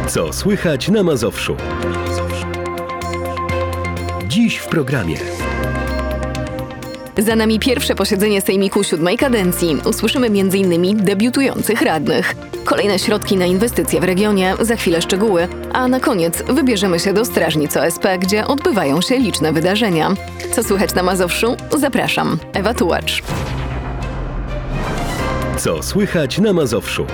Co słychać na Mazowszu? Dziś w programie. Za nami pierwsze posiedzenie Sejmiku 7. kadencji. Usłyszymy m.in. debiutujących radnych. Kolejne środki na inwestycje w regionie, za chwilę szczegóły, a na koniec wybierzemy się do Strażnic OSP, gdzie odbywają się liczne wydarzenia. Co słychać na Mazowszu? Zapraszam. Ewa Tułacz. Co słychać na Mazowszu?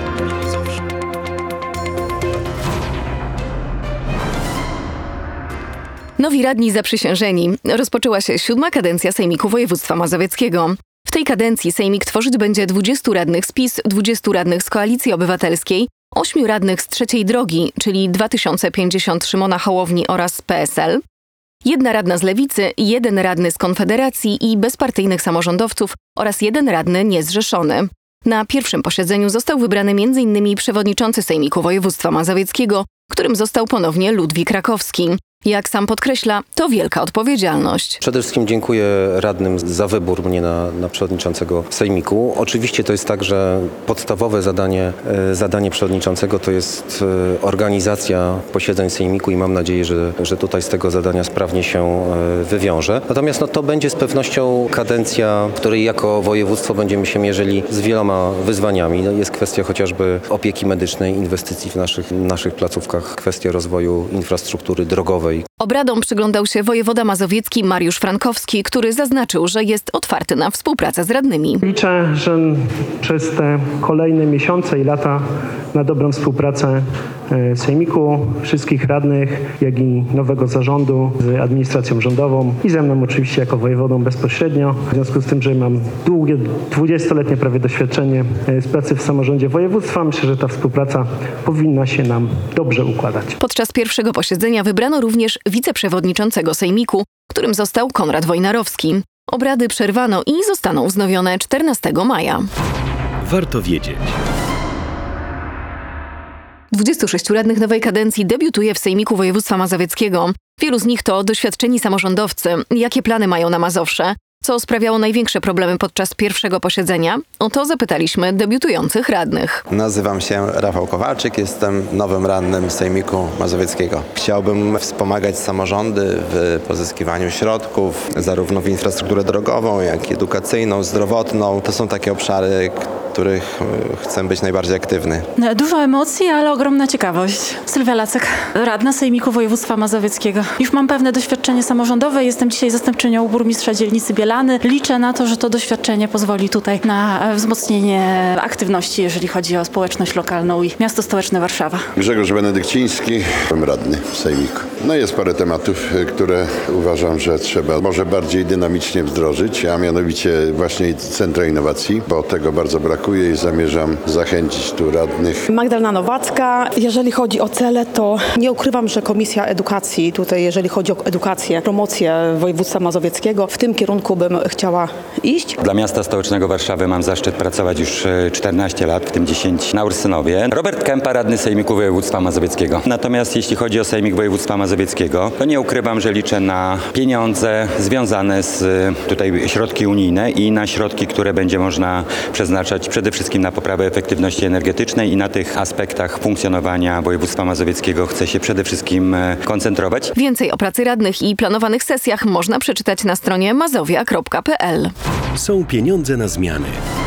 Nowi radni zaprzysiężeni. Rozpoczęła się 7. kadencja Sejmiku Województwa Mazowieckiego. W tej kadencji Sejmik tworzyć będzie 20 radnych z PiS, 20 radnych z Koalicji Obywatelskiej, 8 radnych z Trzeciej Drogi, czyli 2050 Szymona Hołowni oraz PSL, 1 radna z Lewicy, 1 radny z Konfederacji i bezpartyjnych samorządowców oraz 1 radny niezrzeszony. Na pierwszym posiedzeniu został wybrany m.in. przewodniczący Sejmiku Województwa Mazowieckiego, którym został ponownie Ludwik Rakowski. Jak sam podkreśla, to wielka odpowiedzialność. Przede wszystkim dziękuję radnym za wybór mnie na przewodniczącego Sejmiku. Oczywiście to jest tak, że podstawowe zadanie przewodniczącego to jest organizacja posiedzeń Sejmiku i mam nadzieję, że tutaj z tego zadania sprawnie się wywiążę. Natomiast to będzie z pewnością kadencja, w której jako województwo będziemy się mierzyli z wieloma wyzwaniami. Jest kwestia chociażby opieki medycznej, inwestycji w naszych placówkach, kwestia rozwoju infrastruktury drogowej. Obradom przyglądał się wojewoda mazowiecki Mariusz Frankowski, który zaznaczył, że jest otwarty na współpracę z radnymi. Liczę, że przez te kolejne miesiące i lata na dobrą współpracę Sejmiku, wszystkich radnych, jak i nowego zarządu z administracją rządową i ze mną oczywiście jako wojewodą bezpośrednio. W związku z tym, że mam długie, 20-letnie prawie doświadczenie z pracy w samorządzie województwa, myślę, że ta współpraca powinna się nam dobrze układać. Podczas pierwszego posiedzenia wybrano również wiceprzewodniczącego Sejmiku, którym został Konrad Wojnarowski. Obrady przerwano i zostaną wznowione 14 maja. Warto wiedzieć. 26 radnych nowej kadencji debiutuje w Sejmiku Województwa Mazowieckiego. Wielu z nich to doświadczeni samorządowcy. Jakie plany mają na Mazowsze? Co sprawiało największe problemy podczas pierwszego posiedzenia? O to zapytaliśmy debiutujących radnych. Nazywam się Rafał Kowalczyk, jestem nowym radnym Sejmiku Mazowieckiego. Chciałbym wspomagać samorządy w pozyskiwaniu środków, zarówno w infrastrukturę drogową, jak i edukacyjną, zdrowotną. To są takie obszary, w których chcę być najbardziej aktywny. Dużo emocji, ale ogromna ciekawość. Sylwia Lacek, radna Sejmiku Województwa Mazowieckiego. Już mam pewne doświadczenie samorządowe, jestem dzisiaj zastępczynią burmistrza dzielnicy Bielany. Liczę na to, że to doświadczenie pozwoli tutaj na wzmocnienie aktywności, jeżeli chodzi o społeczność lokalną i miasto stołeczne Warszawa. Grzegorz Benedykciński, radny Sejmiku. Jest parę tematów, które uważam, że trzeba może bardziej dynamicznie wdrożyć, a mianowicie właśnie Centra Innowacji, bo tego bardzo brakuje i zamierzam zachęcić tu radnych. Magdalena Nowacka. Jeżeli chodzi o cele, to nie ukrywam, że Komisja Edukacji, tutaj jeżeli chodzi o edukację, promocję województwa mazowieckiego, w tym kierunku bym chciała iść. Dla miasta stołecznego Warszawy mam zaszczyt pracować już 14 lat, w tym 10 na Ursynowie. Robert Kępa, radny Sejmiku Województwa Mazowieckiego. Natomiast jeśli chodzi o Sejmik Województwa Mazowieckiego, to nie ukrywam, że liczę na pieniądze związane z tutaj środki unijne i na środki, które będzie można przeznaczać przede wszystkim na poprawę efektywności energetycznej i na tych aspektach funkcjonowania województwa mazowieckiego chcę się przede wszystkim koncentrować. Więcej o pracy radnych i planowanych sesjach można przeczytać na stronie mazowia.pl. Są pieniądze na zmiany.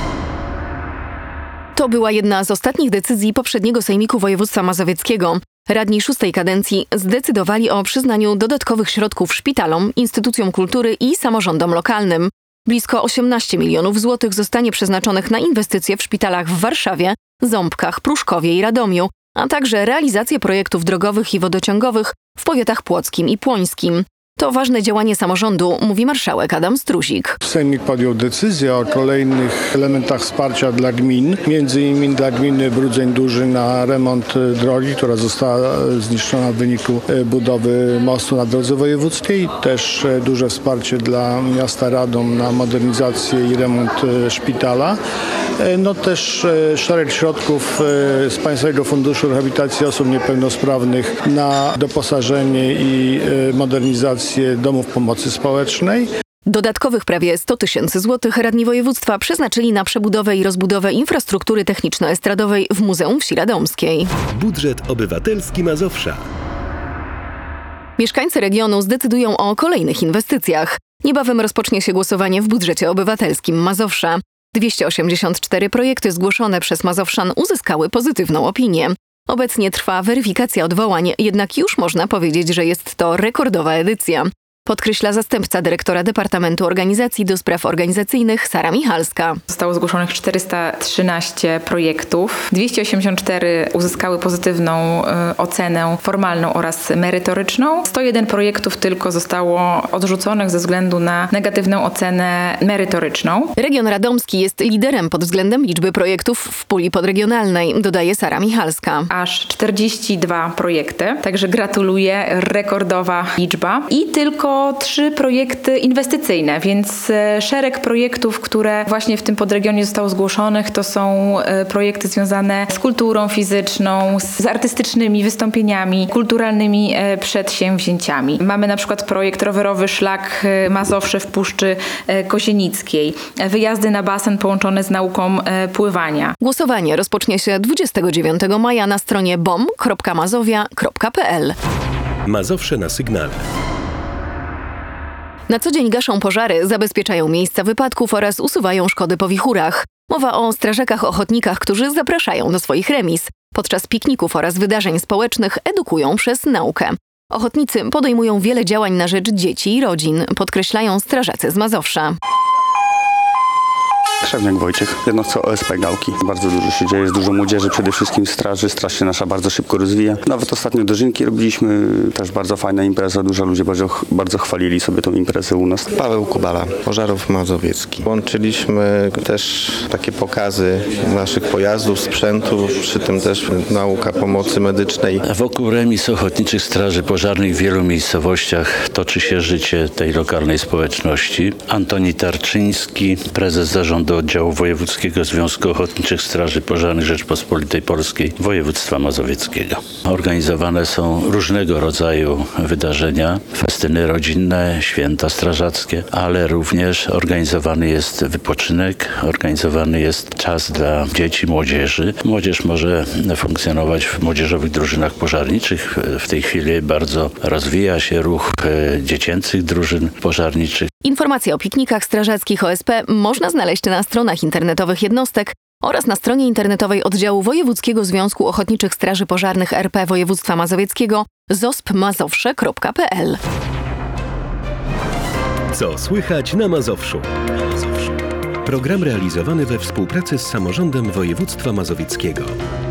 To była jedna z ostatnich decyzji poprzedniego Sejmiku Województwa Mazowieckiego. Radni 6. kadencji zdecydowali o przyznaniu dodatkowych środków szpitalom, instytucjom kultury i samorządom lokalnym. Blisko 18 milionów złotych zostanie przeznaczonych na inwestycje w szpitalach w Warszawie, Ząbkach, Pruszkowie i Radomiu, a także realizację projektów drogowych i wodociągowych w powiatach płockim i płońskim. To ważne działanie samorządu, mówi marszałek Adam Struzik. Sejmik podjął decyzję o kolejnych elementach wsparcia dla gmin, między innymi dla gminy Brudzeń Duży na remont drogi, która została zniszczona w wyniku budowy mostu na drodze wojewódzkiej. Też duże wsparcie dla miasta Radom na modernizację i remont szpitala. Też szereg środków z Państwowego Funduszu Rehabilitacji Osób Niepełnosprawnych na doposażenie i modernizację domów pomocy społecznej. Dodatkowych prawie 100 000 złotych radni województwa przeznaczyli na przebudowę i rozbudowę infrastruktury techniczno-estradowej w Muzeum Wsi Radomskiej. Budżet obywatelski Mazowsza. Mieszkańcy regionu zdecydują o kolejnych inwestycjach. Niebawem rozpocznie się głosowanie w budżecie obywatelskim Mazowsza. 284 projekty zgłoszone przez Mazowszan uzyskały pozytywną opinię. Obecnie trwa weryfikacja odwołań, jednak już można powiedzieć, że jest to rekordowa edycja. Podkreśla zastępca dyrektora Departamentu Organizacji do Spraw Organizacyjnych Sara Michalska. Zostało zgłoszonych 413 projektów. 284 uzyskały pozytywną ocenę formalną oraz merytoryczną. 101 projektów tylko zostało odrzuconych ze względu na negatywną ocenę merytoryczną. Region radomski jest liderem pod względem liczby projektów w puli podregionalnej, dodaje Sara Michalska. Aż 42 projekty, także gratuluję, rekordowa liczba. I tylko 3 projekty inwestycyjne, więc szereg projektów, które właśnie w tym podregionie zostało zgłoszonych, to są projekty związane z kulturą fizyczną, z artystycznymi wystąpieniami, kulturalnymi przedsięwzięciami. Mamy na przykład projekt rowerowy Szlak Mazowsze w Puszczy Kozienickiej, wyjazdy na basen połączone z nauką pływania. Głosowanie rozpocznie się 29 maja na stronie bom.mazowia.pl. Mazowsze na sygnale. Na co dzień gaszą pożary, zabezpieczają miejsca wypadków oraz usuwają szkody po wichurach. Mowa o strażakach ochotnikach, którzy zapraszają do swoich remiz. Podczas pikników oraz wydarzeń społecznych edukują przez naukę. Ochotnicy podejmują wiele działań na rzecz dzieci i rodzin, podkreślają strażacy z Mazowsza. Krzewniak Wojciech, jednostce OSP Gałki. Bardzo dużo się dzieje, jest dużo młodzieży, przede wszystkim w straży. Straż się nasza bardzo szybko rozwija. Nawet ostatnio dożynki robiliśmy, też bardzo fajna impreza, dużo ludzi bardzo chwalili sobie tą imprezę u nas. Paweł Kubala, Pożarów Mazowiecki. Łączyliśmy też takie pokazy naszych pojazdów, sprzętu, przy tym też nauka pomocy medycznej. Wokół remiz ochotniczych straży pożarnych w wielu miejscowościach toczy się życie tej lokalnej społeczności. Antoni Tarczyński, prezes zarządu oddziału Wojewódzkiego Związku Ochotniczych Straży Pożarnych Rzeczpospolitej Polskiej Województwa Mazowieckiego. Organizowane są różnego rodzaju wydarzenia, festyny rodzinne, święta strażackie, ale również organizowany jest wypoczynek, organizowany jest czas dla dzieci, młodzieży. Młodzież może funkcjonować w młodzieżowych drużynach pożarniczych. W tej chwili bardzo rozwija się ruch dziecięcych drużyn pożarniczych. Informacje o piknikach strażackich OSP można znaleźć na stronach internetowych jednostek oraz na stronie internetowej oddziału Wojewódzkiego Związku Ochotniczych Straży Pożarnych RP Województwa Mazowieckiego zospmazowsze.pl. Co słychać na Mazowszu? Program realizowany we współpracy z samorządem województwa mazowieckiego.